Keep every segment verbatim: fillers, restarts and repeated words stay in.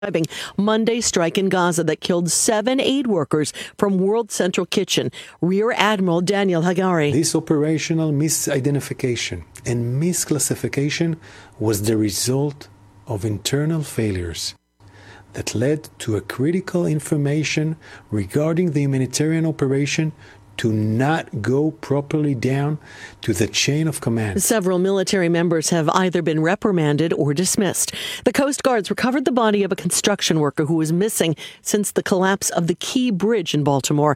Monday strike in Gaza that killed seven aid workers from World Central Kitchen. Rear Admiral Daniel Hagari. This operational misidentification and misclassification was the result of internal failures that led to a critical information regarding the humanitarian operation to not go properly down to the chain of command. Several military members have either been reprimanded or dismissed. The Coast Guards recovered the body of a construction worker who was missing since the collapse of the Key Bridge in Baltimore.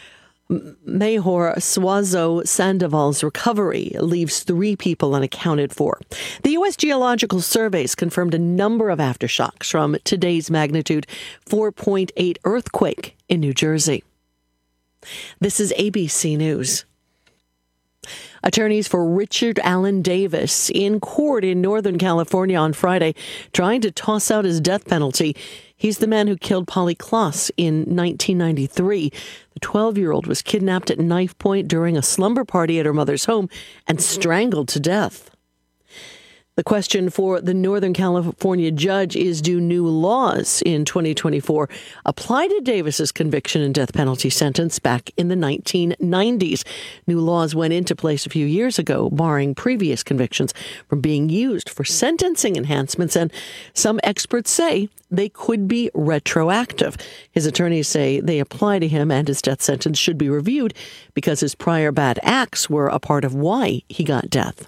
Mahor Swazo Sandoval's recovery leaves three people unaccounted for. The U S Geological Surveys confirmed a number of aftershocks from today's magnitude four point eight earthquake in New Jersey. This is A B C News. Attorneys for Richard Allen Davis in court in Northern California on Friday trying to toss out his death penalty. He's the man who killed Polly Klaas in nineteen ninety-three. The twelve-year-old was kidnapped at knife point during a slumber party at her mother's home and strangled to death. The question for the Northern California judge is, do new laws in twenty twenty-four apply to Davis's conviction and death penalty sentence back in the nineteen nineties? New laws went into place a few years ago, barring previous convictions from being used for sentencing enhancements, and some experts say they could be retroactive. His attorneys say they apply to him and his death sentence should be reviewed because his prior bad acts were a part of why he got death.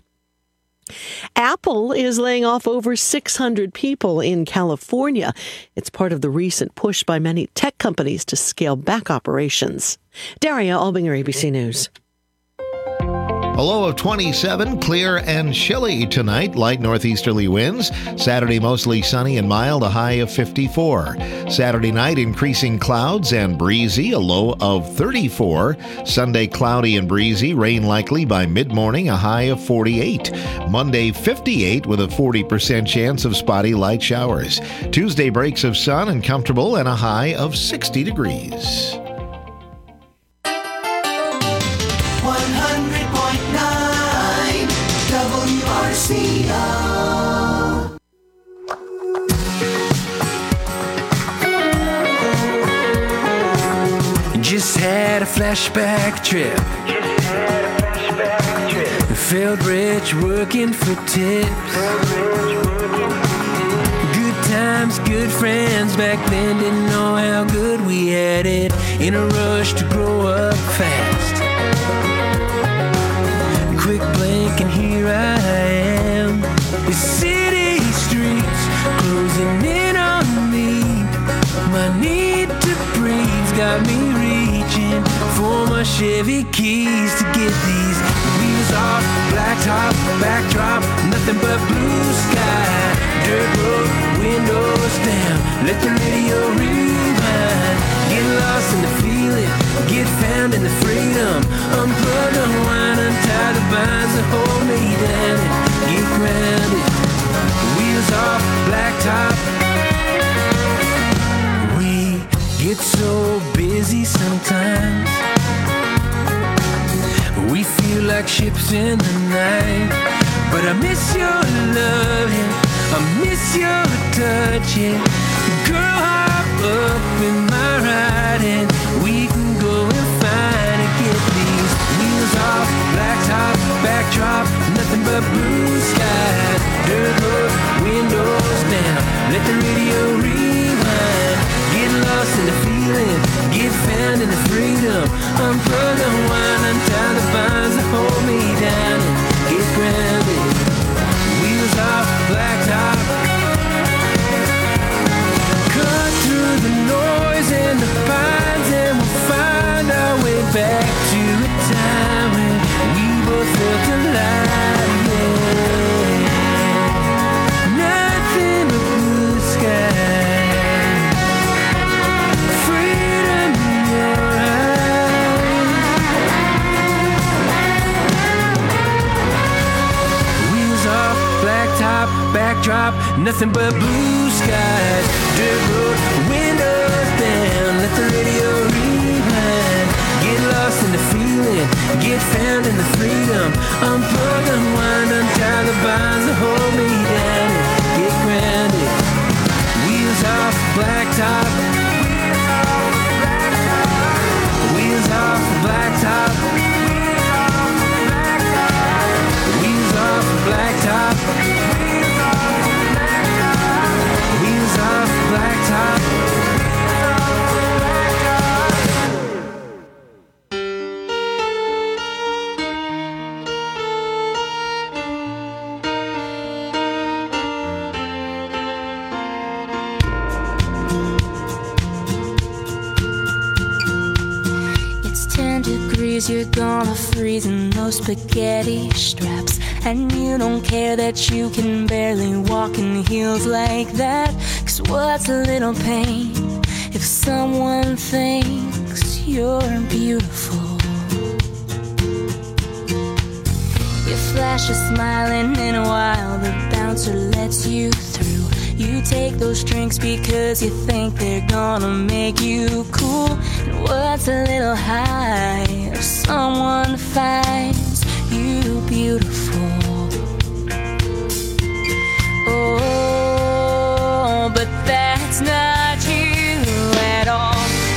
Apple is laying off over six hundred people in California. It's part of the recent push by many tech companies to scale back operations. Daria Albinger, A B C News. A low of twenty-seven, clear and chilly tonight, light northeasterly winds. Saturday, mostly sunny and mild, a high of fifty-four. Saturday night, increasing clouds and breezy, a low of thirty-four. Sunday, cloudy and breezy, rain likely by mid-morning, a high of forty-eight. Monday, fifty-eight with a forty percent chance of spotty light showers. Tuesday, breaks of sun and comfortable and a high of sixty degrees. W R C O. Just had a flashback trip. Just had a flashback trip. Felt rich working for tips. Good times, good friends back then. Didn't know how good we had it. In a rush to grow up fast. Quick blink and here I am. The city streets closing in on me. My need to breathe got me reaching for my Chevy keys to get these wheels off. Blacktop, backdrop, nothing but blue sky. Dirt road, windows down. Let the radio rewind. Get lost in the feeling, get found in the freedom. Unplug, unwind, untie the binds that hold me down and get grounded. Wheels off, blacktop. We get so busy sometimes. We feel like ships in the night. But I miss your love, yeah. I miss your touch, yeah. Girl, hop up in my ride and we can go and find and get these wheels off, blacktop, backdrop, nothing but blue skies. Dirt road, windows down, let the radio rewind. Get lost in the feeling, get found in the freedom. Unplug, unwind, untie the vines that hold me down and get grounded. Wheels off, blacktop. Cut through the noise and the pines and we'll find our way back to a time when we both felt alive, yeah. Nothing but blue sky. Freedom in your eyes. Wheels off, blacktop, backdrop, nothing but blue skies. Dirt road, windows down, let the radio rewind. Get lost in the feeling, get found in the freedom. Unplug, unwind, untie the binds that hold me down and get grounded. Wheels off, blacktop. Wheels off the blacktop. Wheels off the blacktop. Wheels off the blacktop. You're gonna freeze in those spaghetti straps, and you don't care that you can barely walk in heels like that. Cause what's a little pain if someone thinks you're beautiful? You flash a smile and in a while the bouncer lets you through. You take those drinks because you think they're gonna make you cool. And what's a little high if someone finds you beautiful? Oh, but that's not you at all.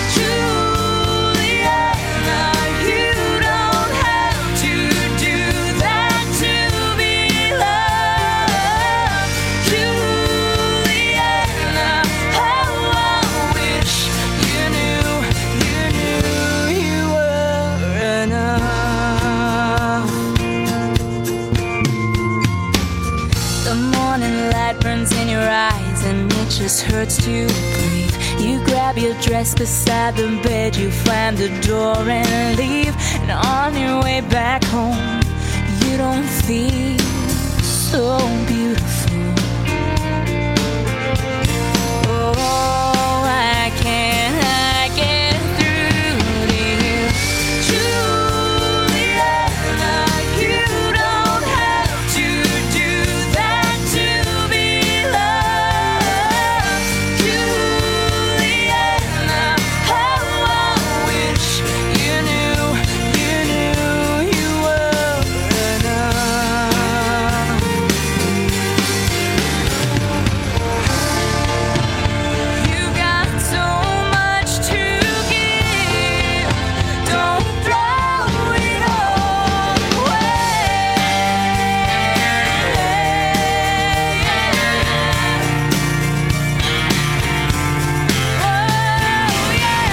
Just hurts to breathe. You grab your dress beside the bed, you slam the door and leave. And on your way back home, you don't feel so beautiful. Oh, I can't, I get through to you, Juliana. You don't have to do that to be loved. Juliana, how I wish you knew, you knew you were enough. You got so much to give, don't throw it all away. Oh yeah,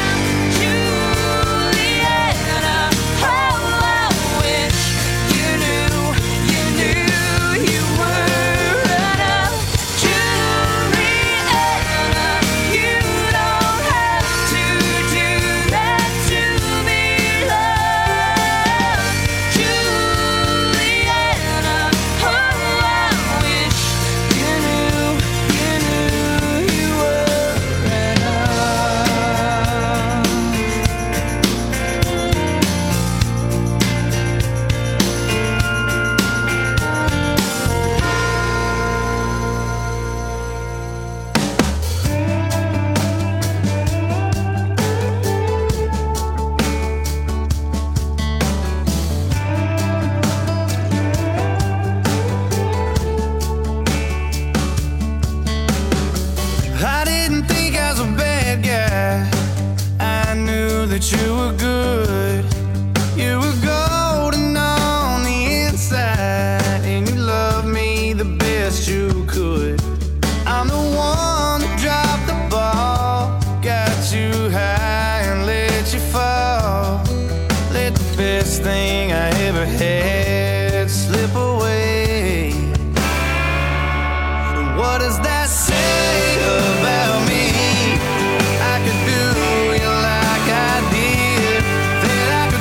Juliana, how I wish you knew, you knew you were enough. Juliana, you don't have to do that to be loved. Juliana, oh, I wish you knew, you knew you were enough. I didn't think I was a bad guy. I knew that you were good. You were golden on the inside, and you loved me the best you could. I'm the one that dropped the ball, got you high and let you fall. Let the best thing I ever had slip away. What does that say about me? I could do you like I did, then I could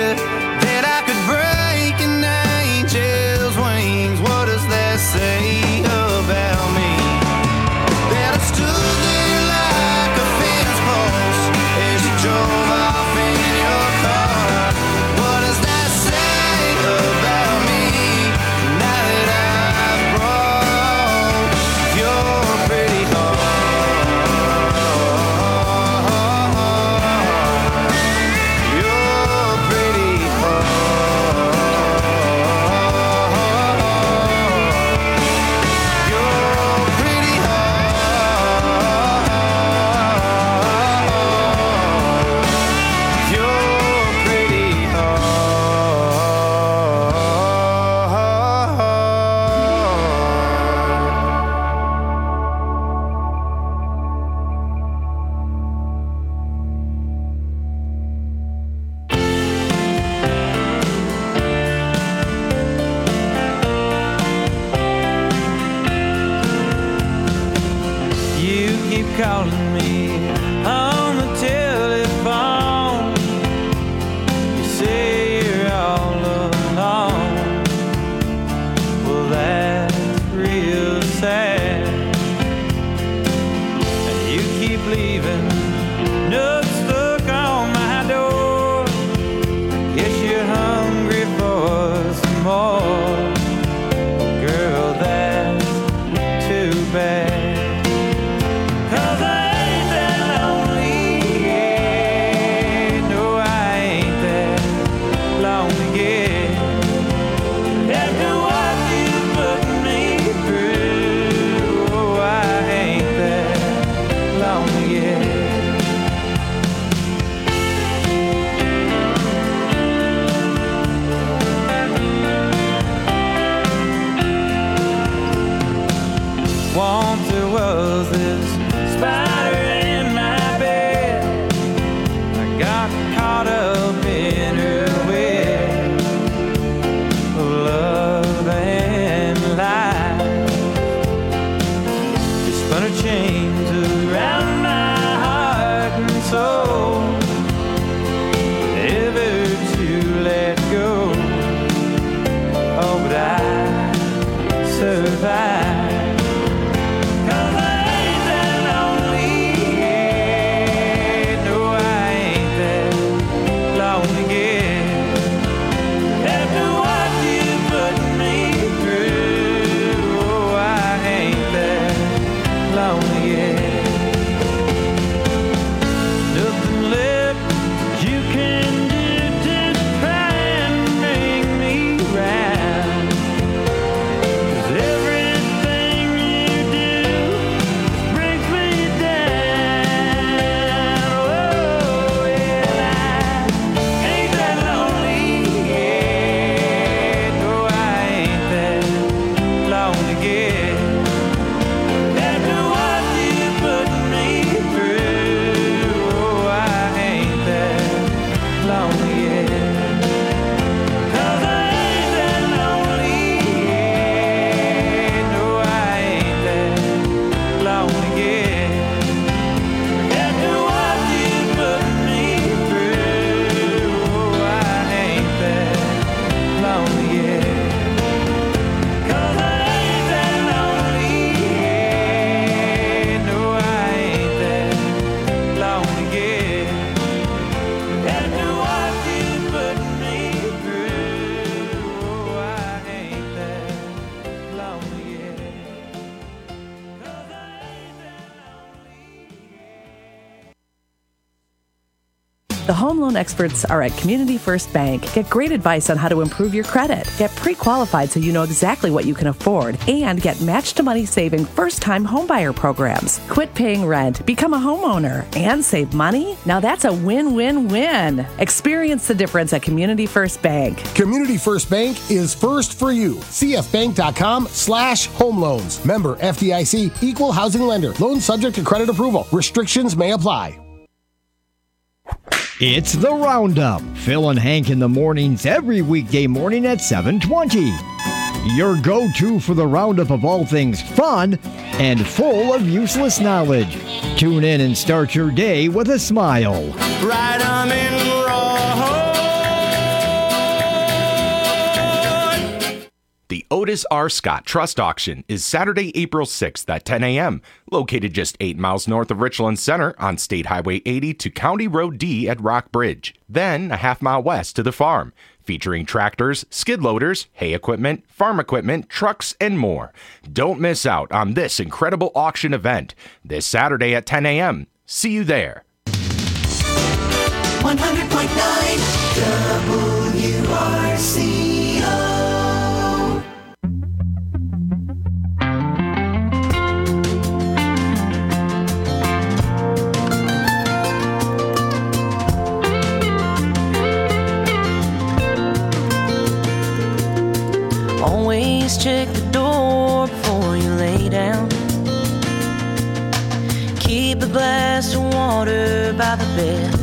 you that I could break an angel's wings. What does that say about me? That I stood there like a fence post as you drove off in your car. What does that say about me now that I've broke your pretty heart? Your pretty heart. Your pretty heart. Your pretty You keep calling me on the telephone. You say you're all alone. Well, that's real sad. And you keep leaving notes stuck on my door. Guess you're hungry for some more. Girl, that's too bad. 'Cause I ain't that lonely, yeah. No, I ain't that lonely, yeah. After what you put me through, oh, I ain't that lonely, yeah. Once there was this spider in my bed. I got caught up in her web of love and life. She spun her chains around my heart and soul, never to let go. Oh, but I survived. 'Cause I ain't that lonely, yeah. No, I ain't that lonely, yeah. After what you put me through, oh, I ain't that lonely, yeah. Nothing left you can do to try and make me round. 'Cause everything you do brings me down. Oh, yeah, I ain't that lonely, yeah. No, I ain't that lonely, yeah. After what you put me through, oh, I ain't that lonely, yeah. 'Cause I ain't that lonely, yeah. No, I ain't that lonely, yeah. After what you put me through, oh, I ain't that lonely, yeah. 'Cause I ain't that lonely, yeah. No, I ain't that lonely, yeah. After what you put me through, oh, I ain't that lonely, yeah. 'Cause I ain't that lonely, yeah. The home loan experts are at Community First Bank. Get great advice on how to improve your credit. Get pre-qualified so you know exactly what you can afford. And get match-to-money saving first-time homebuyer programs. Quit paying rent, become a homeowner, and save money? Now that's a win-win-win. Experience the difference at Community First Bank. Community First Bank is first for you. cfbank.com slash home loans. Member F D I C, equal housing lender. Loan subject to credit approval. Restrictions may apply. It's the Roundup. Phil and Hank in the mornings every weekday morning at seven twenty. Your go-to for the roundup of all things fun and full of useless knowledge. Tune in and start your day with a smile. Right arm in raw. Otis R. Scott Trust Auction is Saturday, April sixth at ten a.m., located just eight miles north of Richland Center on State Highway eighty to County Road D at Rock Bridge, then a half mile west to the farm, featuring tractors, skid loaders, hay equipment, farm equipment, trucks, and more. Don't miss out on this incredible auction event this Saturday at ten a.m. See you there. one hundred point nine W R C O. Always check the door before you lay down. Keep a glass of water by the bed.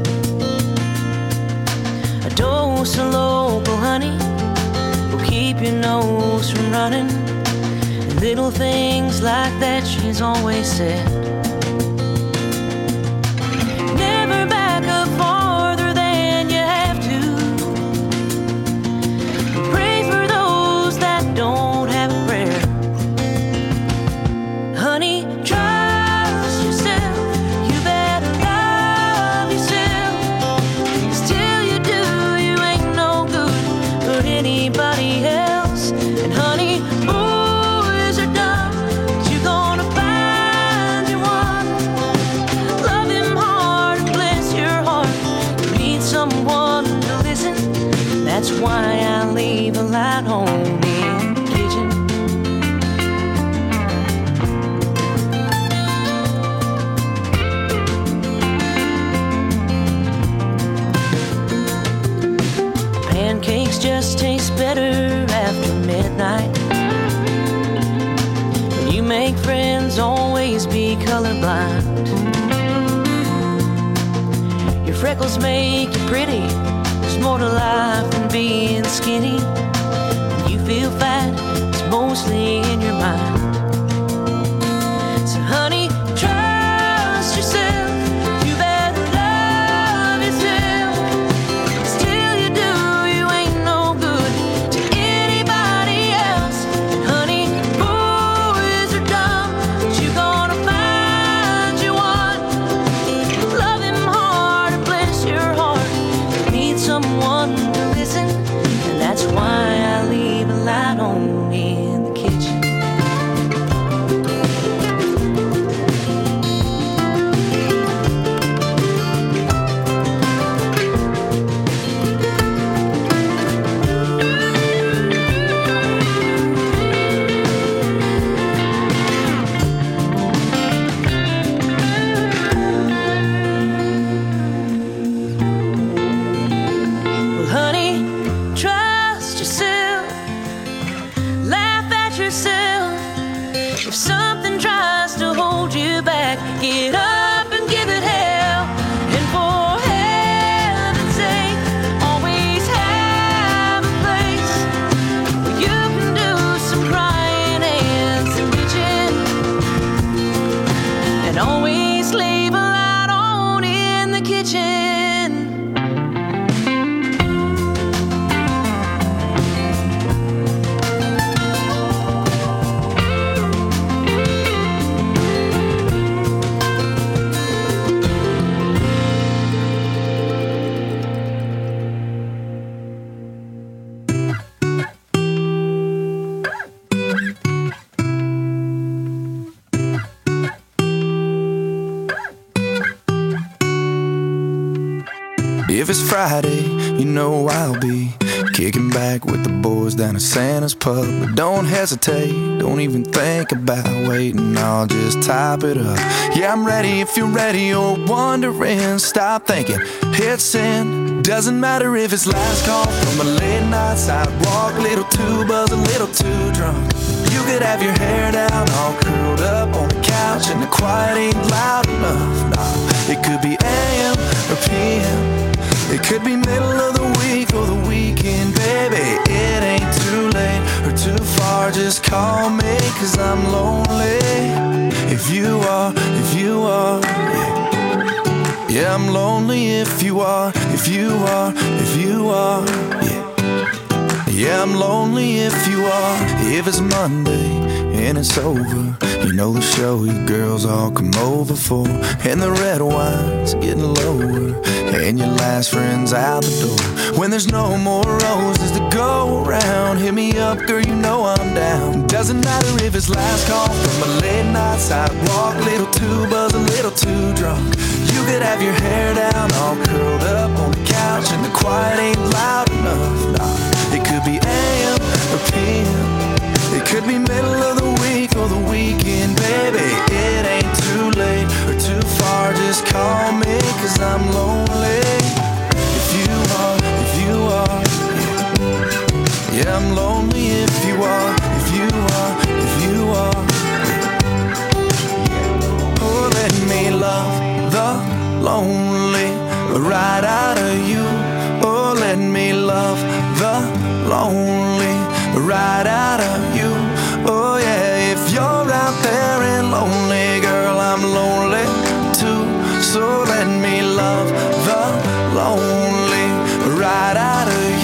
A dose of local honey will keep your nose from running. And little things like that she's always said. Never back up farther than you have to. Pray for those that don't have a prayer. Honey, trust yourself. You better love yourself. 'Cause till you do, you ain't no good for anybody else. And honey, boys are dumb, but you're gonna find you one. Love him hard and bless your heart. You need someone to listen. That's why I leave a light on in the kitchen. Pancakes just taste better after midnight. When you make friends, always be colorblind. Your freckles make you pretty. There's more to life than being skinny. When you feel fat, it's mostly in your mind. So honey, trust yourself. You better love yourself. 'Cause till you do, you ain't no good to anybody else. And honey, boys are dumb, but you gonna find you one. Love him hard and bless your heart. You need someone to listen, and that's why I leave a light on in the kitchen. Well, honey, trust yourself. Laugh at yourself. If something tries to hold you back, get up and give it hell. And for heaven's sake, always have a place where you can do some crying and some bitching. And always leave a light on in the kitchen. If it's Friday, you know I'll be kicking back with the boys down at Santa's pub. But don't hesitate, don't even think about waiting, I'll just type it up. Yeah, I'm ready if you're ready, you're wondering. Stop thinking, hit send. Doesn't matter if it's last call from a late night sidewalk. Little too buzzed, a little too drunk. You could have your hair down, all curled up on the couch, and the quiet ain't loud enough. Nah, it could be A M or P M. It could be middle of the week or the weekend, baby. It ain't too late or too far, just call me, 'cause I'm lonely. If you are, if you are, yeah. Yeah, I'm lonely if you are, if you are, if you are, yeah. Yeah, I'm lonely if you are. If it's Monday and it's over, you know the show you girls all come over for. And the red wine's getting lower, and your last friend's out the door. When there's no more roses to go around, hit me up, girl, you know I'm down. Doesn't matter if it's last call from a late night sidewalk, little too buzzed, a little too drunk. You could have your hair down, all curled up on the couch, and the quiet ain't loud enough. Nah, it could be A M or P M. It could be middle of the week or the weekend, baby. It ain't too late or too far, just call me, cause I'm lonely. If you are, if you are, yeah, yeah I'm lonely if you are, if you are, if you are. Oh, let me love the lonely right out of you. Oh, let me love the lonely right out of you. Oh yeah, if you're out there and lonely, girl, I'm lonely too. So let me love the lonely right out of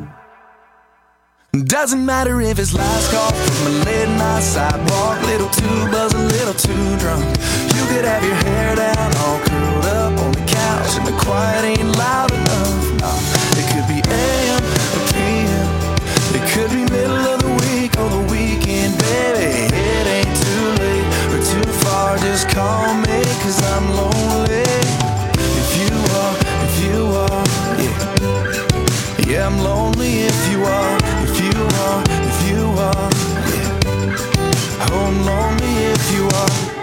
you. Doesn't matter if it's last call from a late night sidewalk, little too buzzed, a little too drunk. You could have your hair down, all curled up on the couch, and the quiet ain't loud enough. No, it could be A M or P M. It could be middle of the week or the weekend, baby. It ain't too late or too far, just call me, cause I'm lonely. If you are, if you are, yeah. Yeah, I'm lonely if you are, if you are, if you are, yeah. Oh, I'm lonely if you are.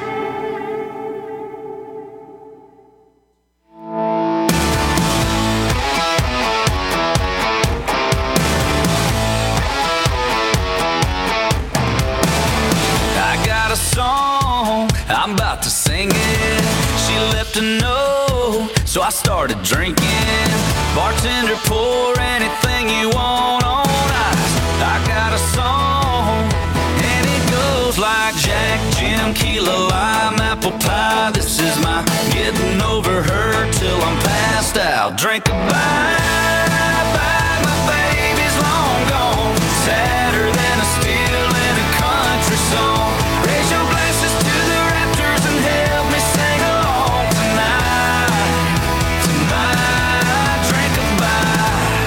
I'm about to sing it. She left a note, so I started drinking. Bartender, pour anything you want on ice. I got a song, and it goes like Jack, Jim, Keela, lime, apple pie. This is my getting over her till I'm passed out. Drink a bye, bye, my baby's long gone. Sadder than a steel in a country song. Raise your glasses to the Raptors and help me sing along tonight. Tonight, drink a bye.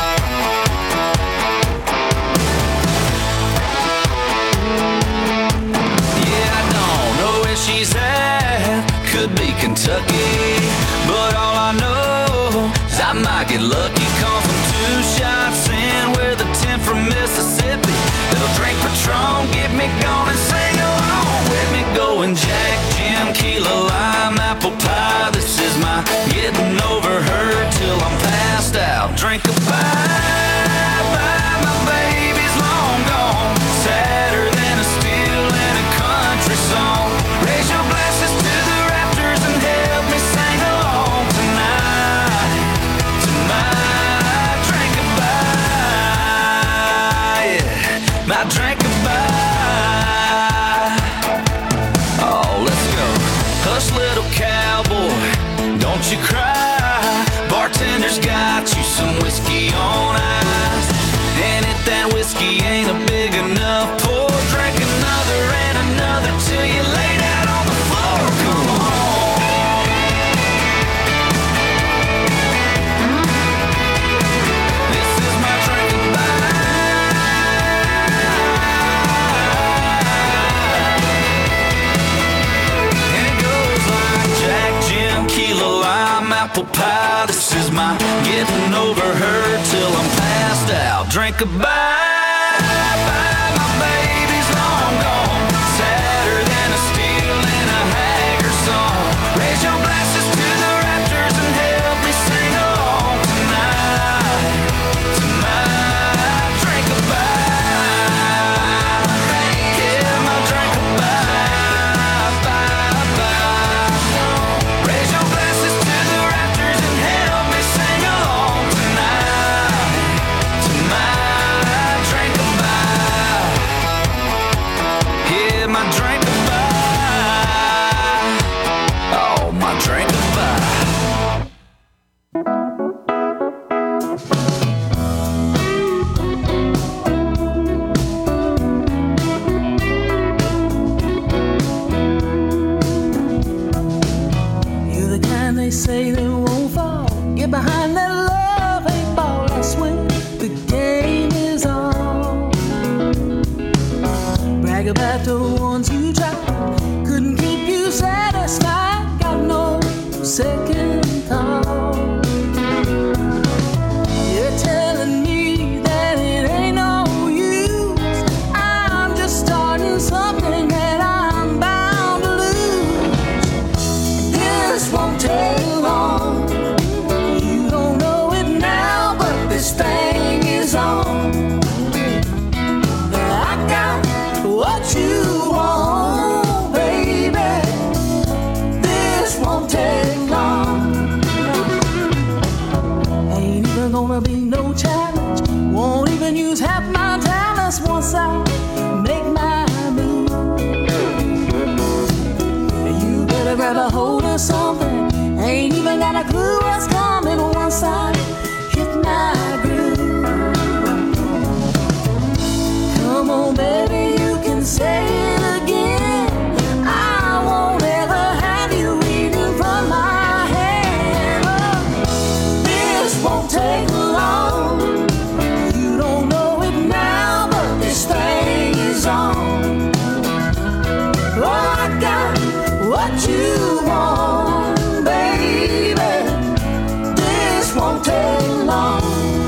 Yeah, I don't know where she's at. Could be Kentucky, but all I know is I might get lucky. Come from two shots in, where the ten from Mississippi. Little drink Patron, get me going and sing along with me. Going Jack, Jim, Keela, lime, apple pie. This is my getting over her till I'm passed out. Drink a bye, bye, my baby's long gone. Sadder than a steel in a country song. Raise your glasses to the Raptors and help me sing along tonight. Tonight, drink a bye, yeah, my drink a bye. Oh, let's go. Hush, little cowboy, don't you cry. Bartender's got you some whiskey on ice. And if that whiskey ain't a big enough pour, drink another and another till you laid out on the floor. Come on. This is my drink of bye. And it goes like Jack, Jim, Keela, lime, apple pie. This is my getting over her till I'm passed out. Drink a bye, bye, my baby's long gone. Sadder than a steel in a Haggard song. Raise your glasses to the Raptors and help me sing along tonight. Tonight, drink a bye. Yeah, my drink a bye, bye, bye. Raise your glasses to the Raptors and help me sing along tonight. Tonight, that the ones you tried couldn't keep you satisfied. Got no second thought. You're telling me that it ain't no use. I'm just starting something that I'm bound to lose. This won't take long. You don't know it now, but this thing is on. I got what you want, baby. This won't take long. Ain't even gonna be no challenge. Won't even use half my talents once I make my move. You better grab a hold of something. Ain't even got a clue what's coming once I hit my groove. Come on, baby, you can say it again. I won't ever have you eating from my hand. Oh, this won't take long. You don't know it now, but this thing is on. Oh, I got what you want, baby. This won't take long.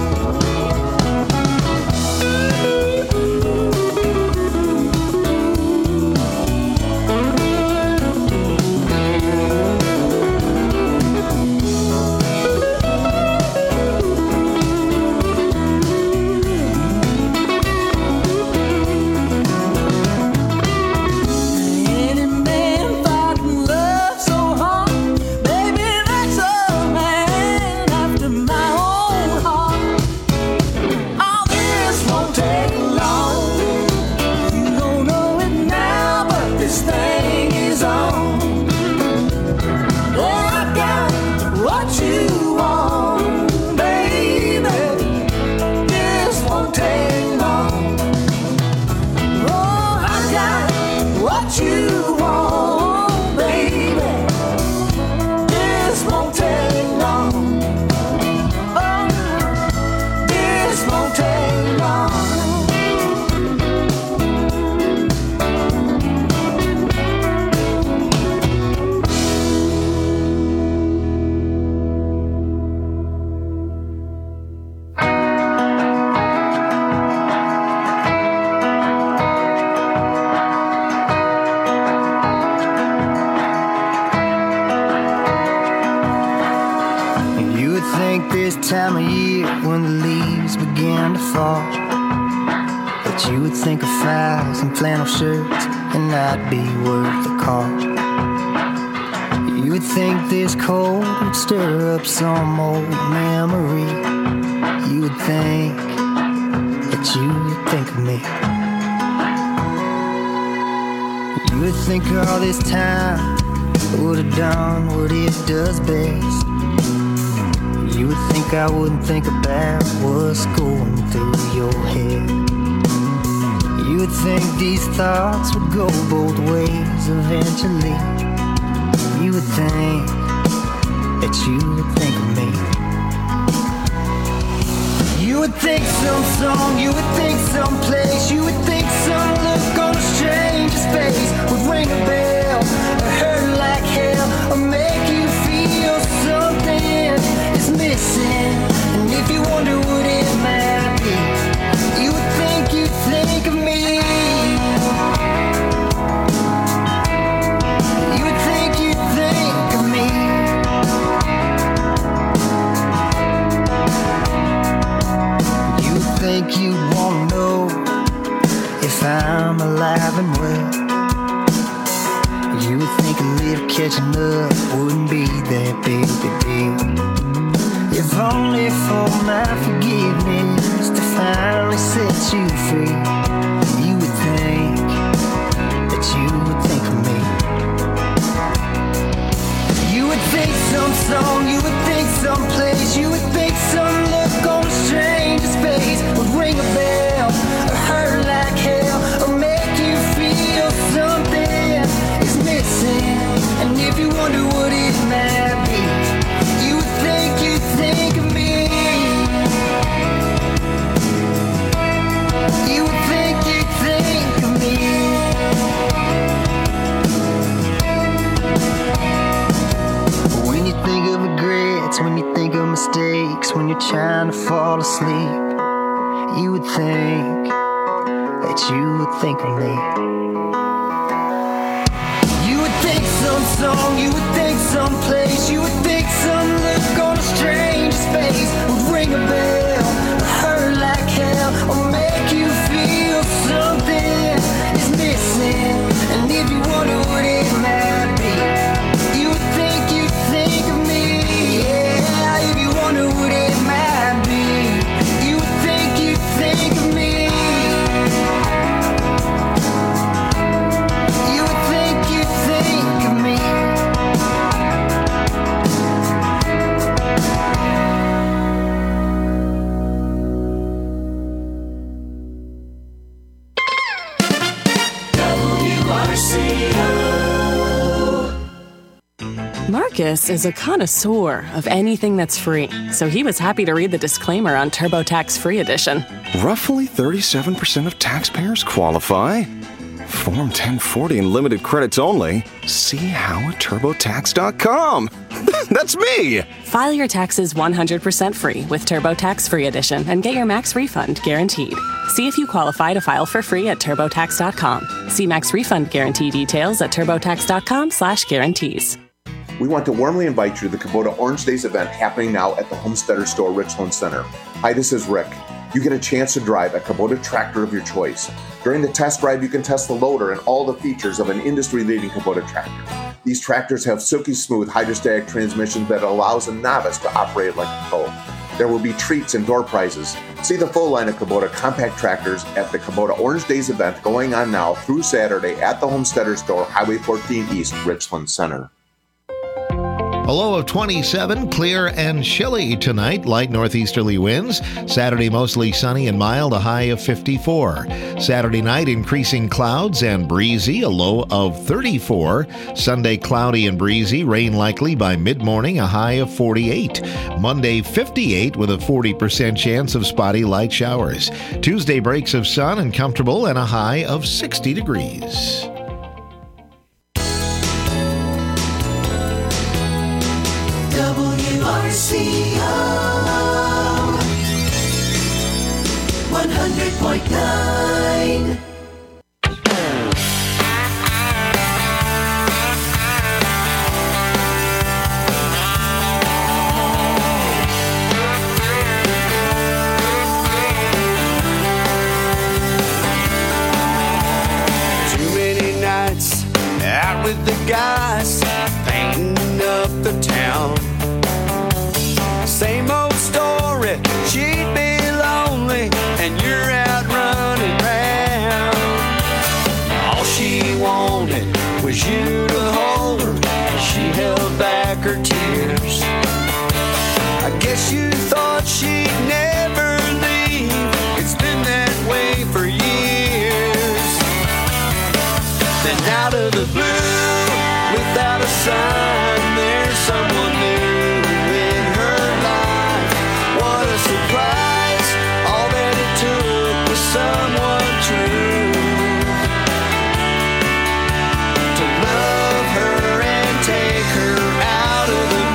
Any man fighting love so hard, baby, that's a man after my own heart. All this won't take long. You don't know it now, but this thing is on. Oh, I got what you want, baby. This won't take long. Oh, I got what you want, baby. This won't take long. Oh, this won't take long. You would think this time of year when the leaves began to fall that you would think a thousand flannel shirts and not be worth the call. You would think this cold would stir up some old memory. You would think that you would think of me. You would think all this time would have done what it does best. You would think I wouldn't think about what's going through your head. You would think these thoughts would go both ways eventually. You would think that you would think of me. You would think some song, you would think some place, you would think some look on a stranger's face would ring a bell, or hurt like hell, or make you feel something is missing. And if you wonder what it might be, you would think you'd think of me. You would think you'd think of me. You would think you'd want to know if I'm alive and well. You would think a little catching up wouldn't be that big a deal. If only for my forgiveness to finally set you free. You would think that you would think of me. You would think some song, you would think some place, you would think some look on a stranger's face would ring a bell, or hurt like hell, or make you feel something is missing. And if you wonder what it might be, you would think you'd think of me. You would you would think that you would think of me. You would think some song, you would think some place, you would think some look on a stranger's face would ring a bell, hurt like hell, or make you feel something is missing. And if you wonder what it might be, you would think you'd think of me. Yeah, if you wonder what it might be, you would think you'd think of me. You would think you'd think of me. Marcus is a connoisseur of anything that's free, so he was happy to read the disclaimer on TurboTax Free Edition. Roughly thirty-seven percent of taxpayers qualify. Form ten forty and limited credits only. See how at TurboTax dot com. That's me! File your taxes one hundred percent free with TurboTax Free Edition and get your max refund guaranteed. See if you qualify to file for free at TurboTax dot com. See max refund guarantee details at TurboTax dot com slash guarantees. We want to warmly invite you to the Kubota Orange Days event happening now at the Homesteader Store, Richland Center. Hi, this is Rick. You get a chance to drive a Kubota tractor of your choice. During the test drive, you can test the loader and all the features of an industry-leading Kubota tractor. These tractors have silky smooth hydrostatic transmissions that allows a novice to operate like a pro. There will be treats and door prizes. See the full line of Kubota compact tractors at the Kubota Orange Days event going on now through Saturday at the Homesteader Store, Highway fourteen East, Richland Center. A low of twenty-seven, clear and chilly tonight, light northeasterly winds. Saturday, mostly sunny and mild, a high of fifty-four. Saturday night, increasing clouds and breezy, a low of thirty-four. Sunday, cloudy and breezy, rain likely by mid-morning, a high of forty-eight. Monday, fifty-eight with a forty percent chance of spotty light showers. Tuesday, breaks of sun and comfortable and a high of sixty degrees. W R C O one hundred point nine. Too many nights out with the guys, painting up the town. Same old story, she'd be lonely, and you're out running round. All she wanted was you to hold her, and she held back her tears. I guess you thought she'd never leave, it's been that way for years. Then out of the blue, without a sign, there's someone new. Surprise, all that it took was someone true to love her and take her out of the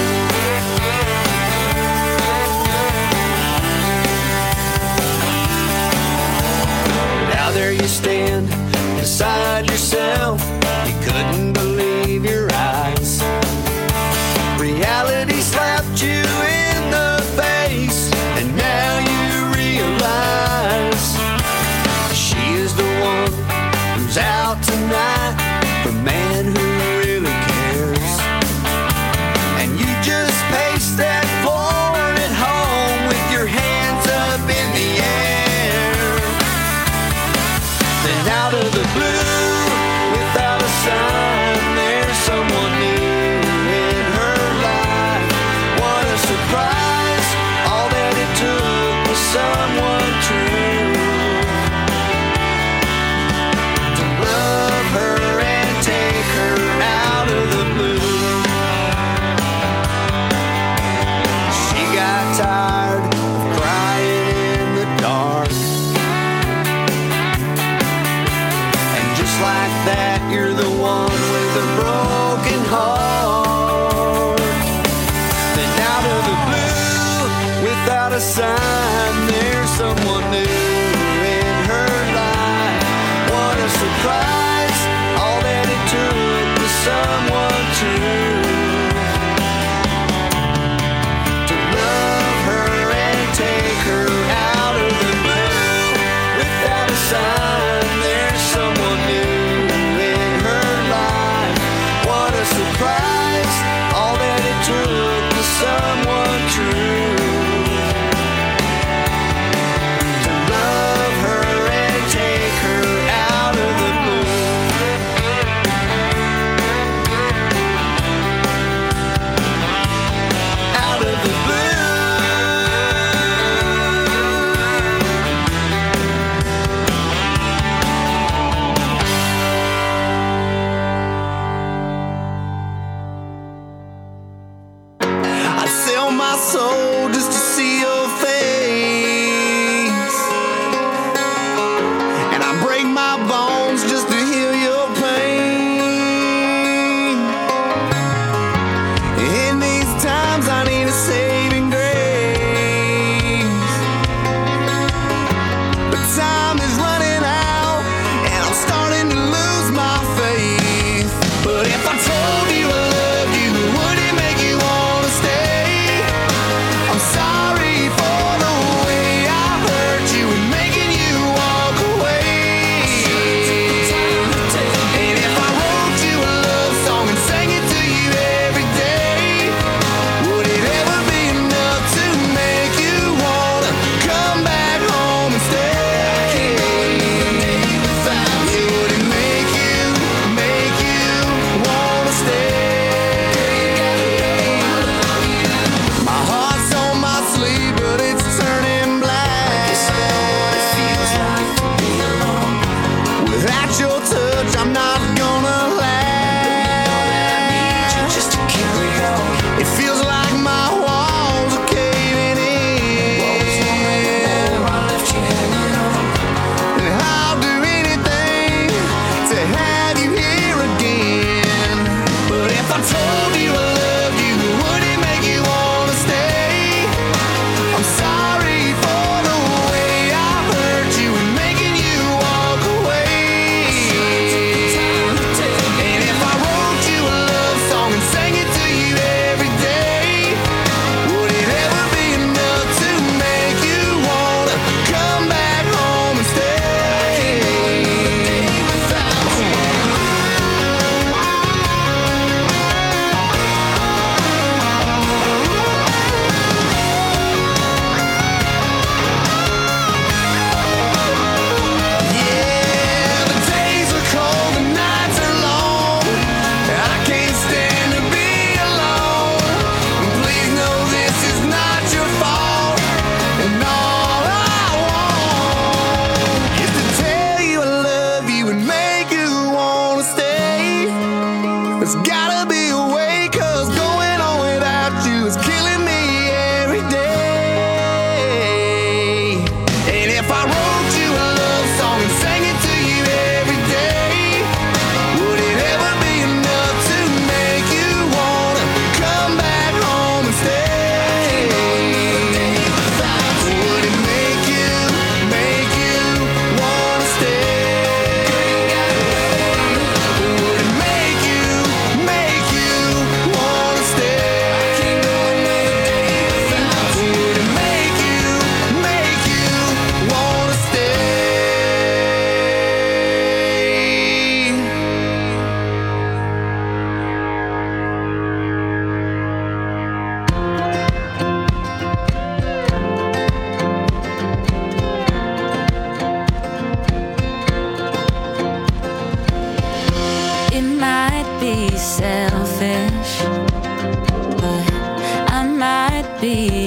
blue. Now there you stand beside yourself, you couldn't believe your eyes. Reality slapped you in the face, and now you realize she is the one who's out tonight, the man who really cares. And you just pace that floor at home with your hands up in the air. Then out of the blue, without a sign, there's someone new in her life. What a surprise, all that it took was someone true to love her and take her out of the blue. She got tired of crying in the dark, and just like that, you're the one with a broken heart. Then out of the blue, without a sign, there's someone new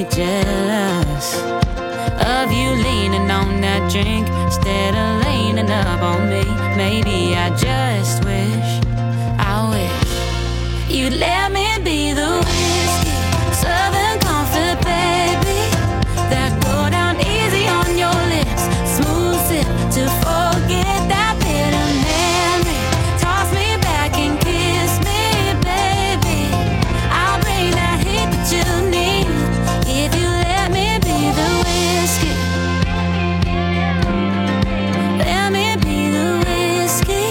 jealous of you leaning on that drink instead of leaning up on me. Maybe I just wish, I wish you'd let me be the whiskey, Southern comfort, baby, that go down easy on your lips, smooth sip to forget that bitter memory. Toss me back and kiss me, baby. I'll bring that heat that you need if you let me be the whiskey. Let me be the whiskey.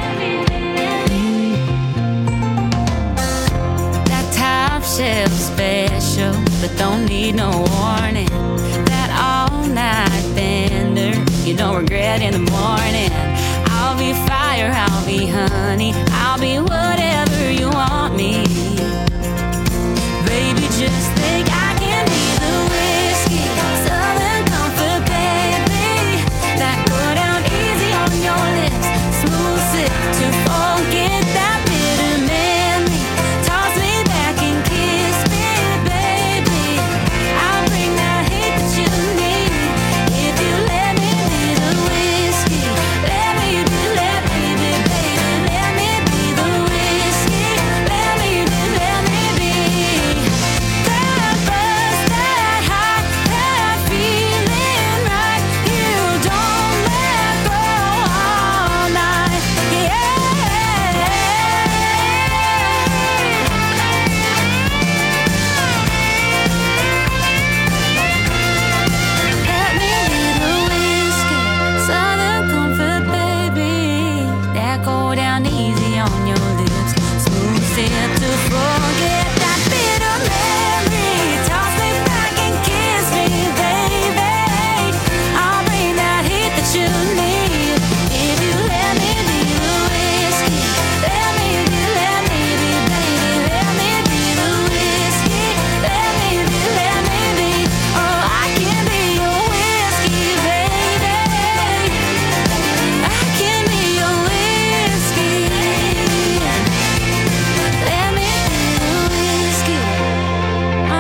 That top shelf special, but don't need no warning. That all night bender, you don't regret in the morning. I'll be fire, I'll be honey, I'll be whatever you want me. Baby, just think I can be the whiskey, Southern comfort, baby, that go down easy on your lips, smooth sip to forget that bitter memory. Toss me back and kiss me, baby. I'll bring that heat that you need if you let me be the whiskey. Let me be, let me be, baby. Let me be the whiskey. Let me be, let me be. That buzz, that high, that feeling right. You don't let go all night. Yeah. Let me be the whiskey, Southern comfort, baby, that go down easy on your lips, smooth sip to forget that bitter memory. Toss me back and kiss me, baby. I'll bring that heat that you need if you let me be the whiskey. Let me be, let me be, baby. Let me be the whiskey. Let me be, let me be. Oh, I can be your whiskey, baby. I can be your whiskey. Let me be the whiskey. Oh,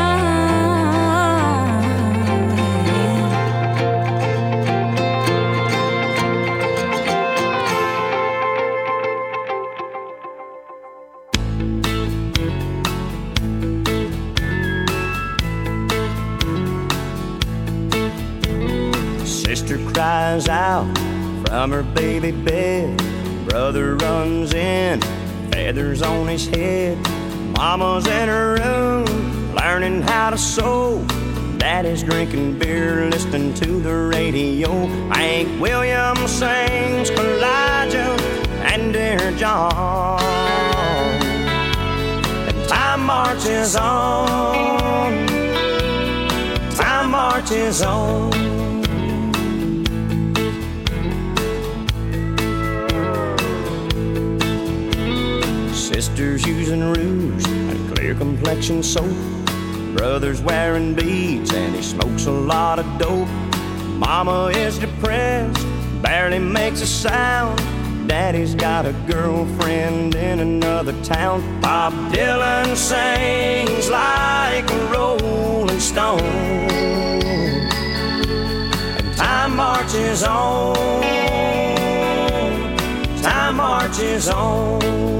Sister cries out from her baby bed. Brother runs in, feathers on his head. Mama's in her room, learning how to sew. Daddy's drinking beer, listening to the radio. Hank Williams sings Elijah and Dear John. And time marches on, time marches on. Sister's using rouge and clear complexion soap. Brother's wearing beads and he smokes a lot of dope. Mama is depressed, barely makes a sound. Daddy's got a girlfriend in another town. Bob Dylan sings like a rolling stone. And time marches on, time marches on.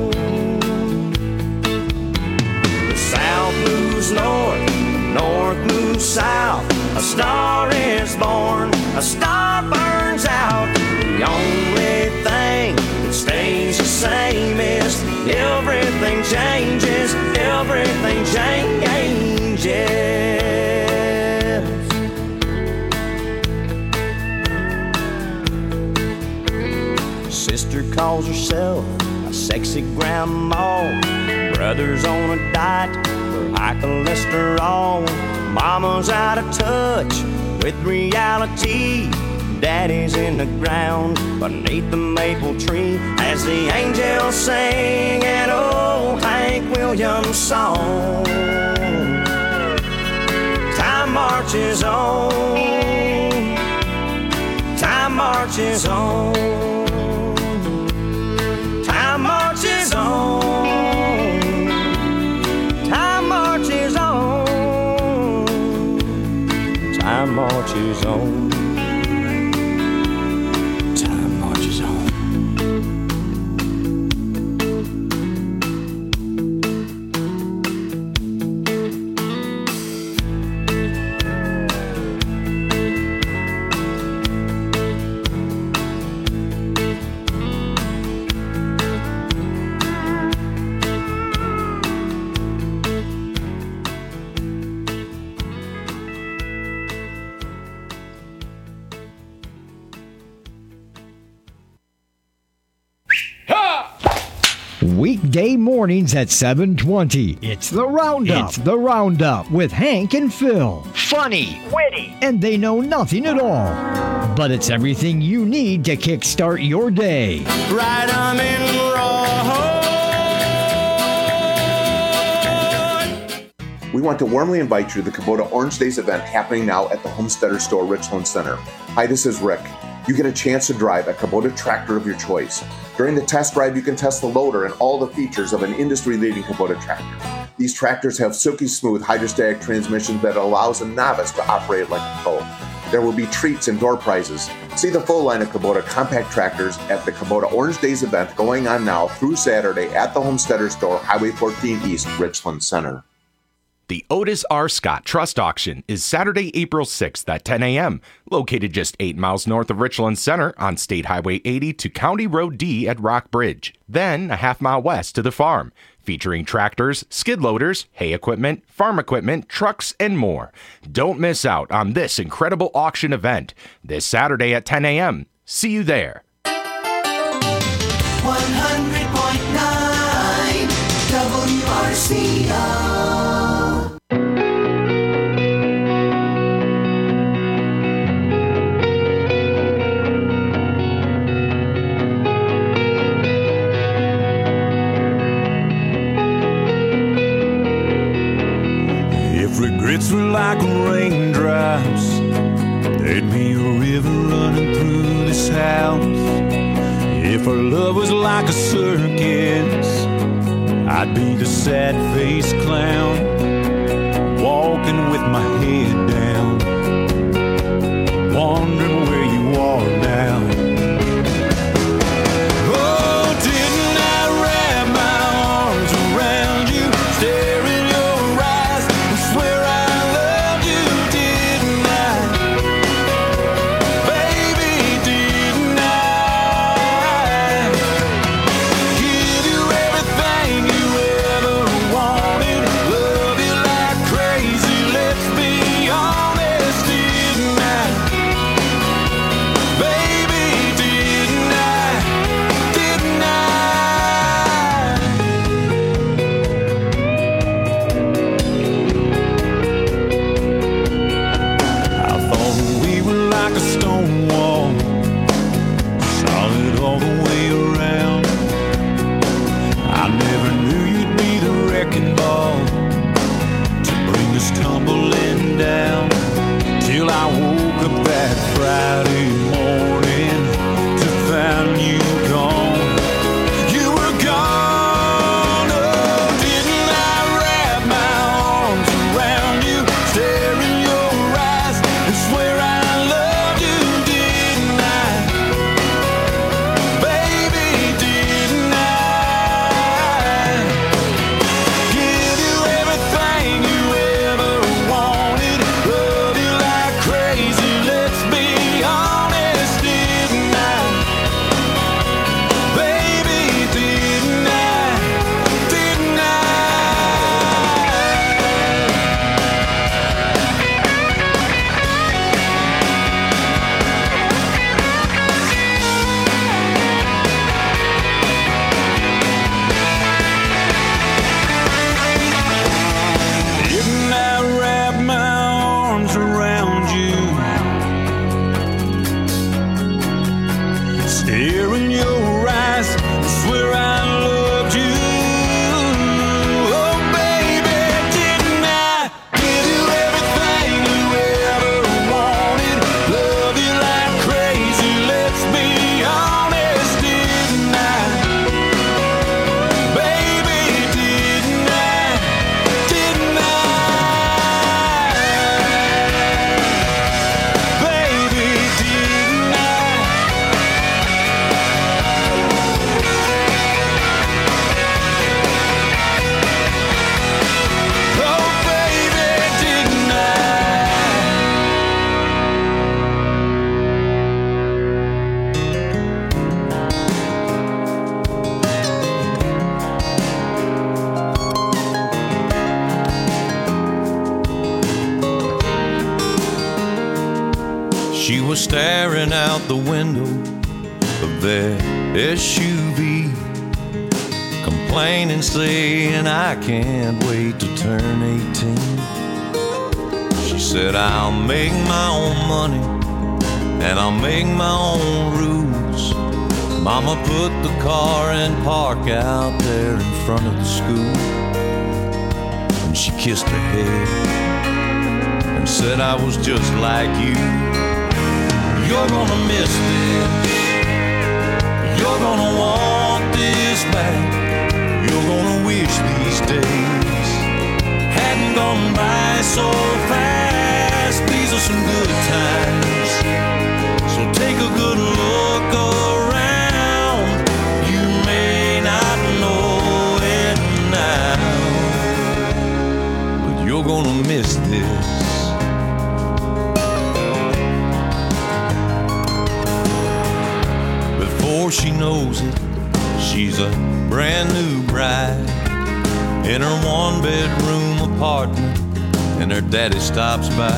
South moves north, north moves south. A star is born, a star burns out. The only thing that stays the same is everything changes, everything changes. Sister calls herself a sexy grandma. Brother's on a diet for high cholesterol. Mama's out of touch with reality. Daddy's in the ground beneath the maple tree as the angels sing an old Hank Williams song. Time marches on, time marches on, time marches on. Time marches on. Weekday mornings at seven twenty. It's the Roundup. It's the Roundup with Hank and Phil. Funny, witty, and they know nothing at all. But it's everything you need to kickstart your day. Right on in We want to warmly invite you to the Kubota Orange Days event happening now at the Homesteader Store, Richland Center. Hi, this is Rick. You get a chance to drive a Kubota tractor of your choice. During the test drive, you can test the loader and all the features of an industry-leading Kubota tractor. These tractors have silky smooth hydrostatic transmissions that allows a novice to operate like a pro. There will be treats and door prizes. See the full line of Kubota compact tractors at the Kubota Orange Days event going on now through Saturday at the Homesteader Store, Highway fourteen East, Richland Center. The Otis R. Scott Trust Auction is Saturday, April sixth at ten a.m., located just eight miles north of Richland Center on State Highway eighty to County Road D at Rock Bridge, then a half mile west to the farm, featuring tractors, skid loaders, hay equipment, farm equipment, trucks, and more. Don't miss out on this incredible auction event this Saturday at ten a.m. See you there. one hundred point nine W R C O. If regrets were like raindrops, there'd be a river running through this house. If our love was like a circus, I'd be the sad-faced clown, walking with my head down, wondering where you are now. Oh, didn't I wrap my arms around you, stare in your eyes, and swear I loved you, didn't I? Baby, didn't I? Give you everything you ever wanted, love you like crazy, let's be honest, didn't I? Baby, didn't I? Didn't I? I thought we were like a stone wall, solid all the way around. I never knew you'd be the wrecking ball to bring us tumbling down, till I woke up that Friday morning to find you gone. You were gone. Oh, didn't I wrap my arms around you, stare in your eyes, and swear I loved you, didn't I? Baby, didn't I? Give you everything you ever wanted, love you like crazy, let's be honest, didn't I? Baby, didn't I? Didn't I? Didn't I wrap my arms around you, stare in your eyes, swear I loved you? Oh baby, didn't I give you everything you ever wanted, love you like crazy, let's be honest, didn't I? Baby, didn't I? Didn't I? Baby, didn't I? Oh baby, didn't I? She was staring out the window of that S U V, complaining, saying I can't wait to turn eighteen. She said I'll make my own money and I'll make my own rules. Mama put the car in park out there in front of the school, and she kissed her head and said I was just like you. You're gonna miss this, you're gonna want this back, you're gonna wish these days hadn't gone by so fast. These are some good times, so take a good look around. You may not know it now, but you're gonna miss this. Before she knows it, she's a brand new bride in her one-bedroom apartment, and her daddy stops by.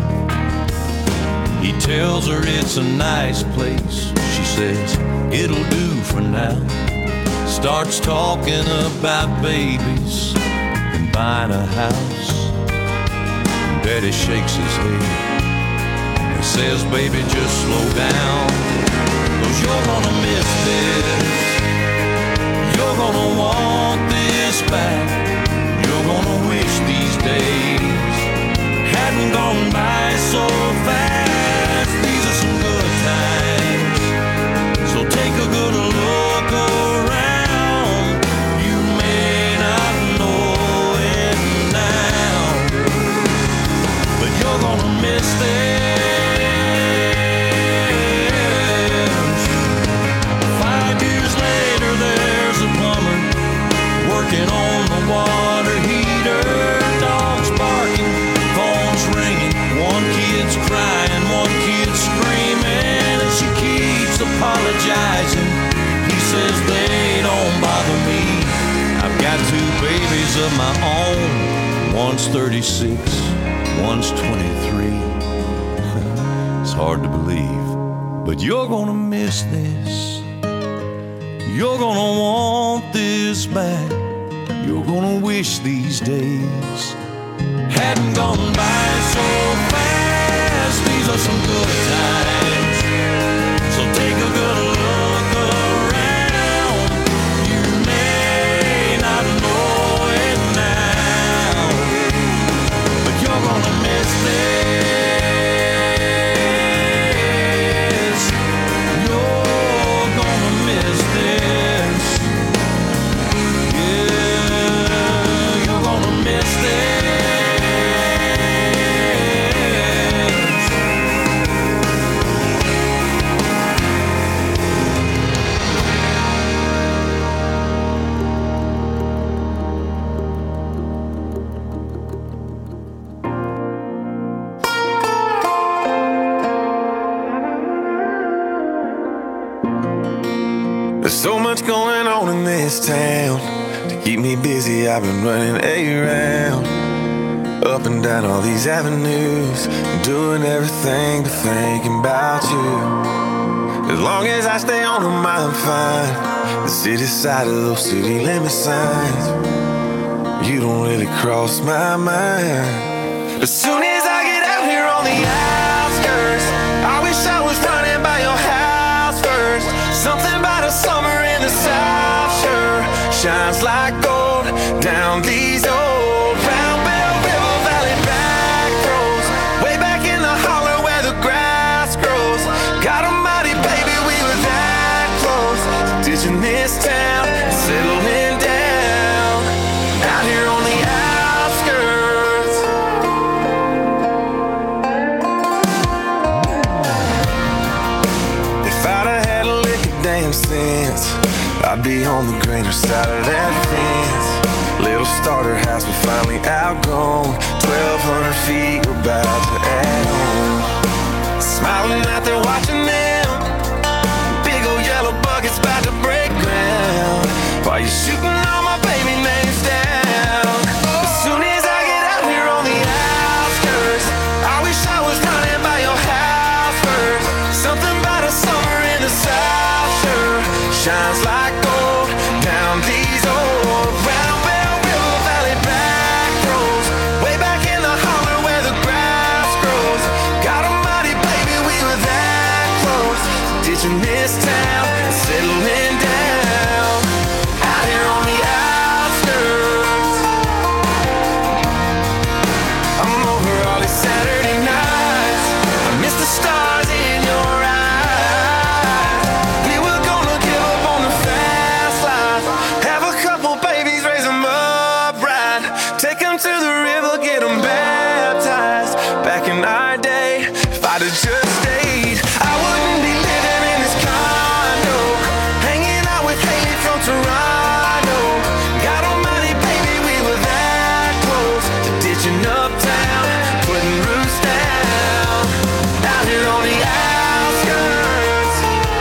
He tells her it's a nice place. She says it'll do for now. Starts talking about babies and buying a house. And daddy shakes his head and says, baby, just slow down, 'cause you're gonna miss this, you're gonna want this back, you're gonna wish these days hadn't gone by so fast. These are some good times, so take a good look around. You may not know it now, but you're gonna miss this. Five years later, there's a plumber working on the water heater. Dogs barking, phones ringing, one kid's crying, one kid's screaming, and she keeps apologizing. He says they don't bother me, I've got two babies of my own. One's thirty-six, one's twenty-three. It's hard to believe, but you're gonna miss this, you're gonna want this back, you're gonna wish these days hadn't gone by so fast. These are some good times, so take a good look around. You may not know it now, but you're gonna miss this, you're gonna miss this, yeah, you're gonna miss this. There's so much going on in this town. To keep me busy, I've been running around, up and down all these avenues, doing everything but thinking about you. As long as I stay on them, I'm fine. The city side of those city limit signs, you don't really cross my mind. As soon as I get out here on the outskirts, I wish I was running by your house first. Something about a summer in the South sure shines like gold down these old Round Bell River Valley back roads, way back in the holler where the grass grows. God almighty, baby, we were that close, ditching this town, settling down out here on the outskirts. If I'd have had a lick of damn sense, I'd be on the greener side of that fence. Little starter house we finally outgrown, twelve hundred feet we're about to add on. Smiling out there watching them, big old yellow buckets about to break ground, while you're shooting all my baby names down. As soon as I get out here on the outskirts, I wish I was running by your house first. Something about a summer in the South sure shines like gold down these old ditching this town and settling down out here on the outskirts. I'm over all these Saturday nights. I miss the stars in your eyes. We were gonna give up on the fast life, have a couple babies, raise them up right, take them to the river, get them baptized. Back in our day, if I'd have just stayed, I wouldn't be living in this condo, hanging out with Haley from Toronto. God almighty, baby, we were that close to ditching uptown, putting roots down out here on the outskirts.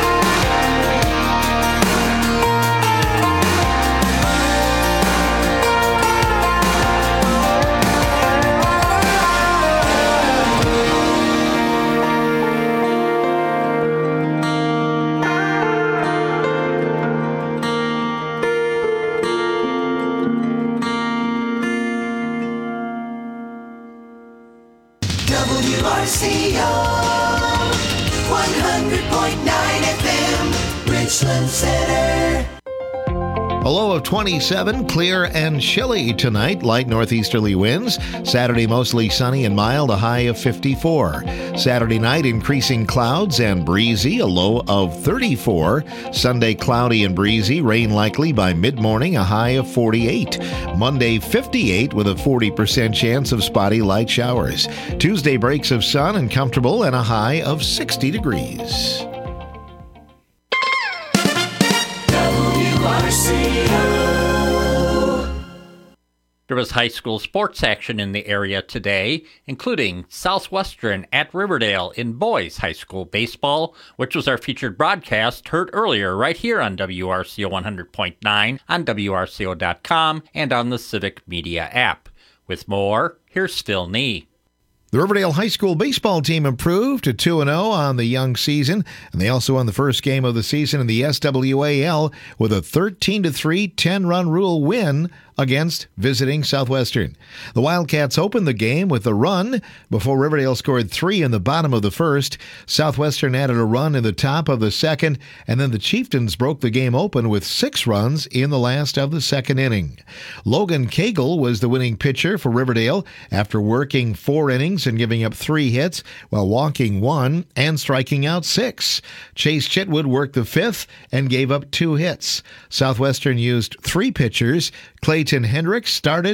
W R C O one hundred point nine F M, Richland Center. A low of twenty-seven, clear and chilly tonight. Light northeasterly winds. Saturday, mostly sunny and mild, a high of fifty-four. Saturday night, increasing clouds and breezy, a low of thirty-four. Sunday, cloudy and breezy, rain likely by mid-morning, a high of forty-eight. Monday, fifty-eight with a forty percent chance of spotty light showers. Tuesday, breaks of sun and comfortable and a high of sixty degrees. W R C O. There was high school sports action in the area today, including Southwestern at Riverdale in boys high school baseball, which was our featured broadcast heard earlier right here on W R C O one hundred point nine, on W R C O dot com, and on the Civic Media app. With more, here's Phil Nee. The Riverdale High School baseball team improved to two and oh on the young season, and they also won the first game of the season in the S W A L with a thirteen to three ten-run rule win against visiting Southwestern. The Wildcats opened the game with a run before Riverdale scored three in the bottom of the first. Southwestern added a run in the top of the second, and then the Chieftains broke the game open with six runs in the last of the second inning. Logan Cagle was the winning pitcher for Riverdale after working four innings and giving up three hits while walking one and striking out six. Chase Chitwood worked the fifth and gave up two hits. Southwestern used three pitchers. Clayton Hendricks started